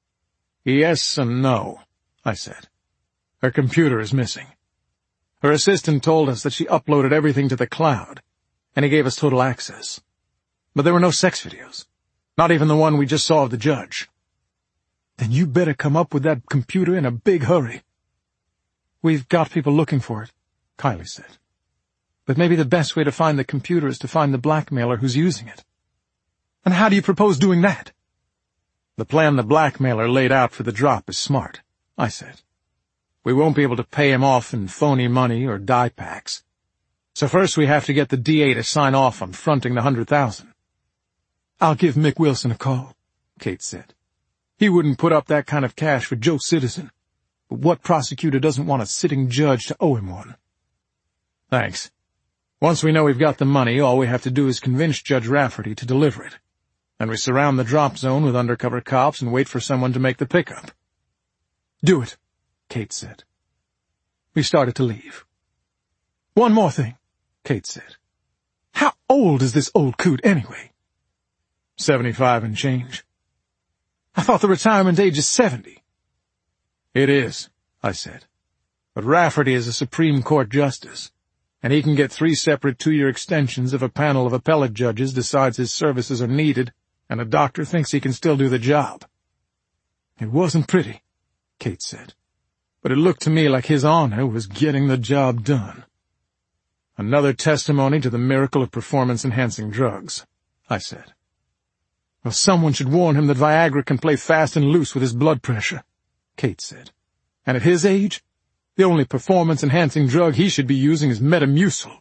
Yes and no, I said. Her computer is missing. Her assistant told us that she uploaded everything to the cloud, and he gave us total access. But there were no sex videos, not even the one we just saw of the judge. Then you better come up with that computer in a big hurry. We've got people looking for it, Kylie said. But maybe the best way to find the computer is to find the blackmailer who's using it. And how do you propose doing that? The plan the blackmailer laid out for the drop is smart, I said. We won't be able to pay him off in phony money or dye packs. So first we have to get the D A to sign off on fronting the hundred thousand. I'll give Mick Wilson a call, Kate said. He wouldn't put up that kind of cash for Joe Citizen. But what prosecutor doesn't want a sitting judge to owe him one? Thanks. Once we know we've got the money, all we have to do is convince Judge Rafferty to deliver it. And we surround the drop zone with undercover cops and wait for someone to make the pickup. Do it, Kate said. We started to leave. One more thing, Kate said. How old is this old coot anyway? Seventy-five and change. I thought the retirement age is seventy. It is, I said. But Rafferty is a Supreme Court justice, and he can get three separate two-year extensions if a panel of appellate judges decides his services are needed and a doctor thinks he can still do the job. It wasn't pretty, Kate said, but it looked to me like his honor was getting the job done. Another testimony to the miracle of performance-enhancing drugs, I said. Well, someone should warn him that Viagra can play fast and loose with his blood pressure, Kate said. And at his age, the only performance-enhancing drug he should be using is Metamucil.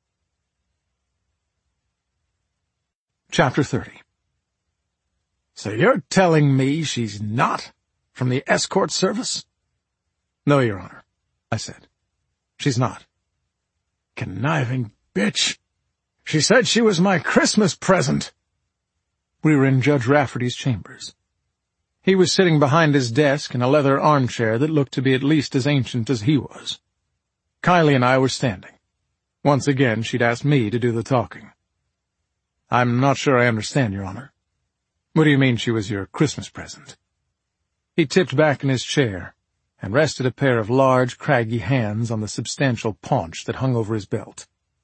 Chapter thirty. So you're telling me she's not from the escort service? No, Your Honor, I said. She's not. Conniving bitch. She said she was my Christmas present. We were in Judge Rafferty's chambers. He was sitting behind his desk in a leather armchair that looked to be at least as ancient as he was. Kylie and I were standing. Once again, she'd asked me to do the talking. I'm not sure I understand, Your Honor. What do you mean she was your Christmas present? He tipped back in his chair and rested a pair of large, craggy hands on the substantial paunch that hung over his belt.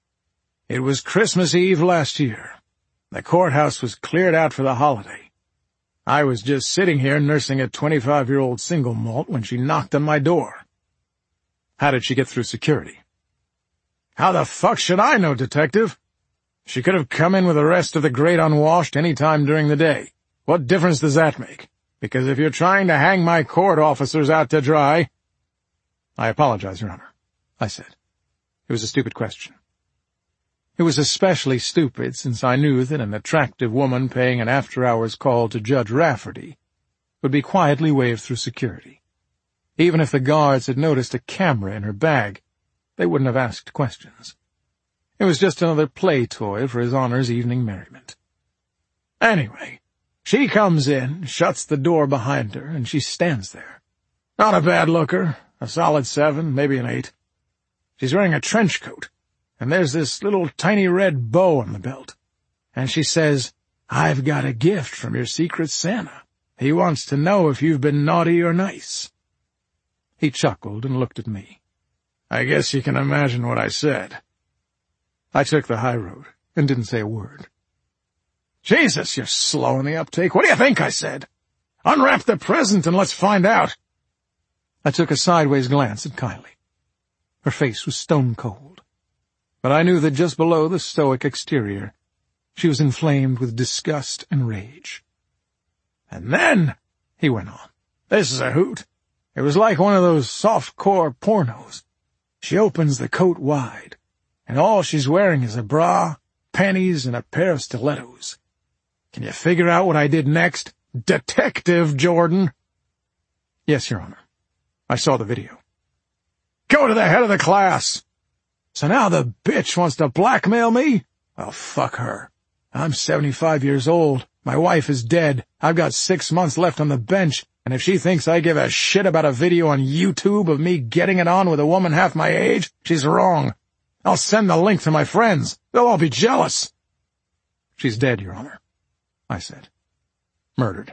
It was Christmas Eve last year. The courthouse was cleared out for the holiday. I was just sitting here nursing a twenty-five-year-old single malt when she knocked on my door. How did she get through security? How the fuck should I know, Detective? She could have come in with the rest of the great unwashed any time during the day. What difference does that make? Because if you're trying to hang my court officers out to dry— I apologize, Your Honor, I said. It was a stupid question. It was especially stupid since I knew that an attractive woman paying an after-hours call to Judge Rafferty would be quietly waved through security. Even if the guards had noticed a camera in her bag, they wouldn't have asked questions. It was just another play toy for His Honor's evening merriment. Anyway, she comes in, shuts the door behind her, and she stands there. Not a bad looker, a solid seven, maybe an eight. She's wearing a trench coat, and there's this little tiny red bow on the belt. And she says, "I've got a gift from your secret Santa. He wants to know if you've been naughty or nice." He chuckled and looked at me. I guess you can imagine what I said. I took the high road and didn't say a word. "Jesus, you're slow in the uptake. What do you think?" I said. "Unwrap the present and let's find out." I took a sideways glance at Kylie. Her face was stone cold, but I knew that just below the stoic exterior, she was inflamed with disgust and rage. "And then," he went on, "this is a hoot. It was like one of those soft-core pornos. She opens the coat wide, and all she's wearing is a bra, panties, and a pair of stilettos. Can you figure out what I did next? Detective Jordan?" "Yes, Your Honor. I saw the video." "Go to the head of the class." "So now the bitch wants to blackmail me? Well, fuck her. I'm seventy-five years old. My wife is dead. I've got six months left on the bench, and if she thinks I give a shit about a video on YouTube of me getting it on with a woman half my age, she's wrong. I'll send the link to my friends. They'll all be jealous." "She's dead, Your Honor," I said. "Murdered."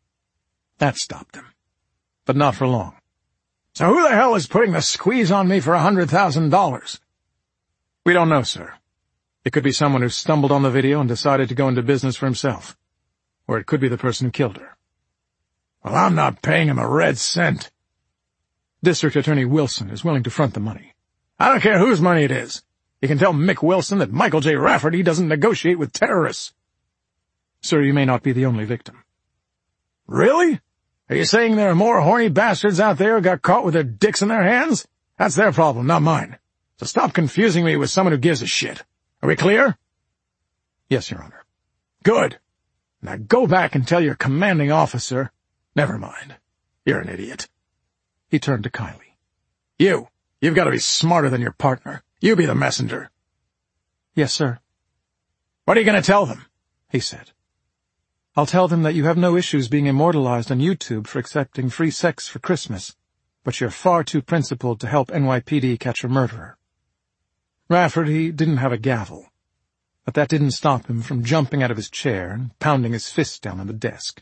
That stopped him. But not for long. "So who the hell is putting the squeeze on me for a hundred thousand dollars?" "We don't know, sir. It could be someone who stumbled on the video and decided to go into business for himself. Or it could be the person who killed her." "Well, I'm not paying him a red cent." "District Attorney Wilson is willing to front the money." "I don't care whose money it is. You can tell Mick Wilson that Michael J. Rafferty doesn't negotiate with terrorists." "Sir, you may not be the only victim." "Really? Are you saying there are more horny bastards out there who got caught with their dicks in their hands? That's their problem, not mine. So stop confusing me with someone who gives a shit. Are we clear?" "Yes, Your Honor." "Good. Now go back and tell your commanding officer— Never mind. You're an idiot." He turned to Kylie. You, you've got to be smarter than your partner. You be the messenger." "Yes, sir." "What are you going to tell them?" he said. "I'll tell them that you have no issues being immortalized on YouTube for accepting free sex for Christmas, but you're far too principled to help N Y P D catch a murderer." Rafferty didn't have a gavel, but that didn't stop him from jumping out of his chair and pounding his fist down on the desk.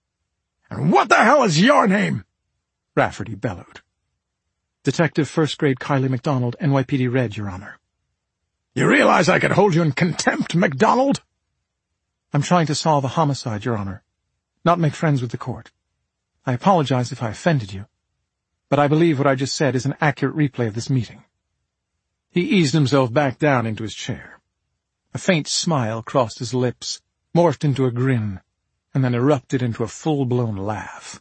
"And what the hell is your name?" Rafferty bellowed. "Detective First Grade Kylie McDonald, N Y P D Red, Your Honor." "You realize I could hold you in contempt, McDonald?" "I'm trying to solve a homicide, Your Honor, not make friends with the court. I apologize if I offended you, but I believe what I just said is an accurate replay of this meeting." He eased himself back down into his chair. A faint smile crossed his lips, morphed into a grin, and then erupted into a full-blown laugh.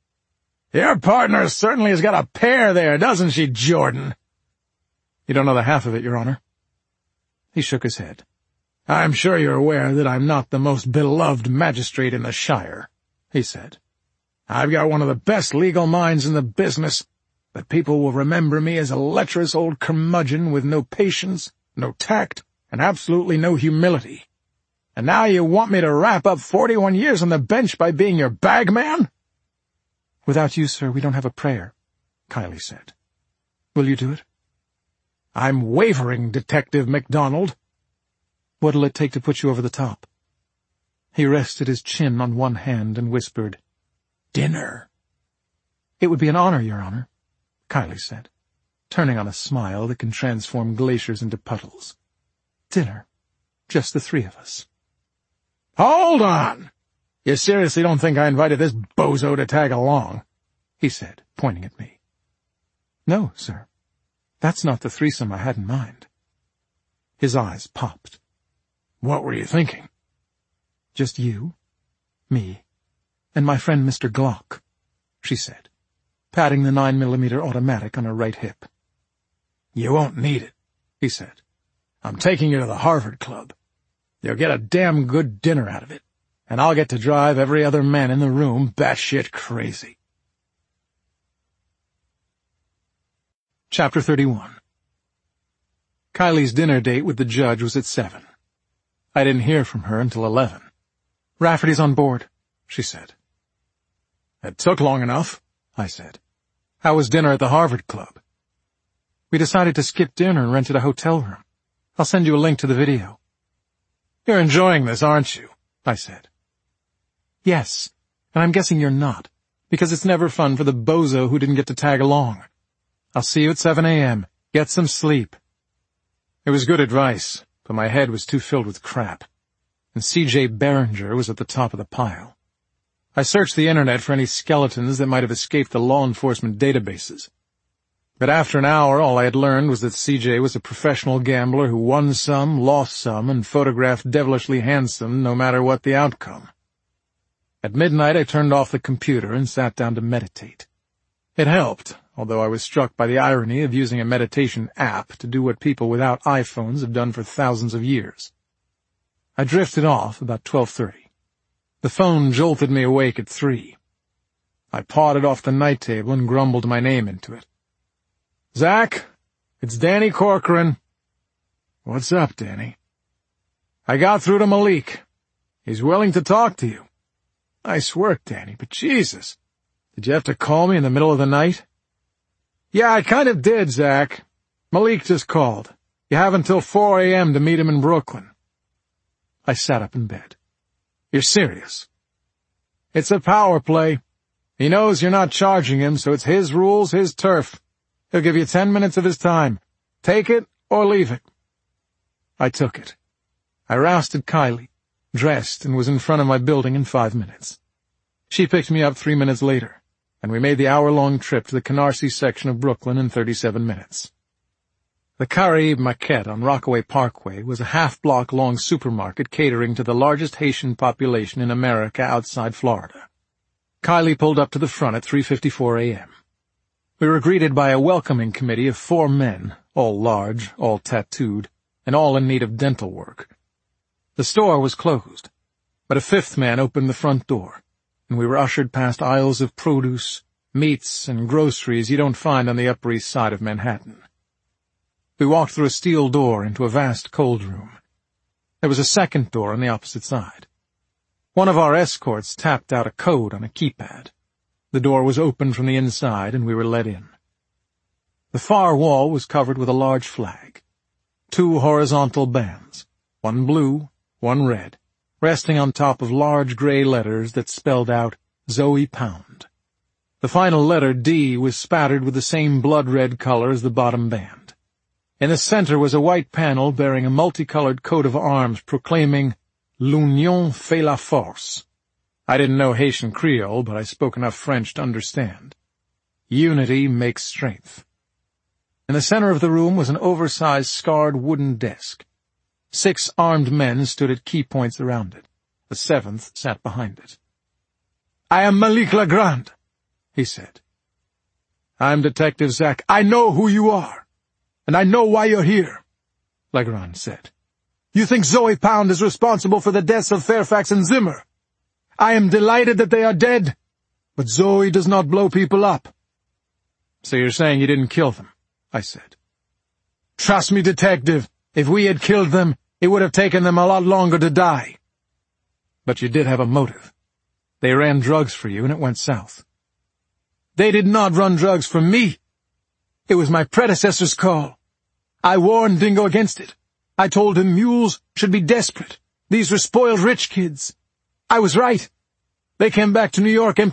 "Your partner certainly has got a pair there, doesn't she, Jordan?" "You don't know the half of it, Your Honor." He shook his head. "I'm sure you're aware that I'm not the most beloved magistrate in the Shire," he said. "I've got one of the best legal minds in the business, but people will remember me as a lecherous old curmudgeon with no patience, no tact, and absolutely no humility. And now you want me to wrap up forty-one years on the bench by being your bagman?" "Without you, sir, we don't have a prayer," Kylie said. "Will you do it?" "I'm wavering, Detective McDonald." "What'll it take to put you over the top?" He rested his chin on one hand and whispered, "Dinner." "It would be an honor, Your Honor," Kylie said, turning on a smile that can transform glaciers into puddles. "Dinner. Just the three of us." "Hold on! You seriously don't think I invited this bozo to tag along?" he said, pointing at me. "No, sir. That's not the threesome I had in mind." His eyes popped. "What were you thinking?" "Just you, me, and my friend Mister Glock," she said, patting the nine millimeter automatic on her right hip. "You won't need it," he said. "I'm taking you to the Harvard Club. You'll get a damn good dinner out of it, and I'll get to drive every other man in the room batshit crazy." Chapter thirty-one. Kylie's dinner date with the judge was at seven. I didn't hear from her until eleven. "Rafferty's on board," she said. "It took long enough," I said. "How was dinner at the Harvard Club?" "We decided to skip dinner and rented a hotel room. I'll send you a link to the video." "You're enjoying this, aren't you?" I said. "Yes, and I'm guessing you're not, because it's never fun for the bozo who didn't get to tag along. I'll see you at seven a m Get some sleep." It was good advice, but my head was too filled with crap, and C J Behringer was at the top of the pile. I searched the internet for any skeletons that might have escaped the law enforcement databases. But after an hour, all I had learned was that C J was a professional gambler who won some, lost some, and photographed devilishly handsome no matter what the outcome. At midnight, I turned off the computer and sat down to meditate. It helped, although I was struck by the irony of using a meditation app to do what people without iPhones have done for thousands of years. I drifted off about twelve thirty. The phone jolted me awake at three. I pawed it off the night table and grumbled my name into it. "Zach, it's Danny Corcoran." "What's up, Danny?" "I got through to Malik. He's willing to talk to you." "Nice work, Danny, but Jesus, did you have to call me in the middle of the night?" "Yeah, I kind of did, Zach. Malik just called. You have until four a m to meet him in Brooklyn." I sat up in bed. "You're serious?" "It's a power play. He knows you're not charging him, so it's his rules, his turf. He'll give you ten minutes of his time. Take it or leave it." I took it. I rousted Kylie, dressed, and was in front of my building in five minutes. She picked me up three minutes later, and we made the hour-long trip to the Canarsie section of Brooklyn in thirty-seven minutes. The Caraïbe Market on Rockaway Parkway was a half-block-long supermarket catering to the largest Haitian population in America outside Florida. Kylie pulled up to the front at three fifty-four a m We were greeted by a welcoming committee of four men, all large, all tattooed, and all in need of dental work. The store was closed, but a fifth man opened the front door, and we were ushered past aisles of produce, meats, and groceries you don't find on the Upper East Side of Manhattan. We walked through a steel door into a vast cold room. There was a second door on the opposite side. One of our escorts tapped out a code on a keypad. The door was opened from the inside, and we were let in. The far wall was covered with a large flag. Two horizontal bands, one blue, one red, resting on top of large gray letters that spelled out Zoe Pound. The final letter, D, was spattered with the same blood-red color as the bottom band. In the center was a white panel bearing a multicolored coat of arms proclaiming, "L'union fait la force." I didn't know Haitian Creole, but I spoke enough French to understand. Unity makes strength. In the center of the room was an oversized, scarred wooden desk. Six armed men stood at key points around it. The seventh sat behind it. "I am Malik Legrand," he said. "I'm Detective Zach." "I know who you are, and I know why you're here," Legrand said. "You think Zoe Pound is responsible for the deaths of Fairfax and Zimmer. I am delighted that they are dead, but Zoe does not blow people up." "So you're saying you didn't kill them?" I said. "Trust me, Detective, if we had killed them, it would have taken them a lot longer to die." "But you did have a motive. They ran drugs for you, and it went south." "They did not run drugs for me. It was my predecessor's call. I warned Dingo against it. I told him mules should be desperate. These were spoiled rich kids. I was right. They came back to New York empty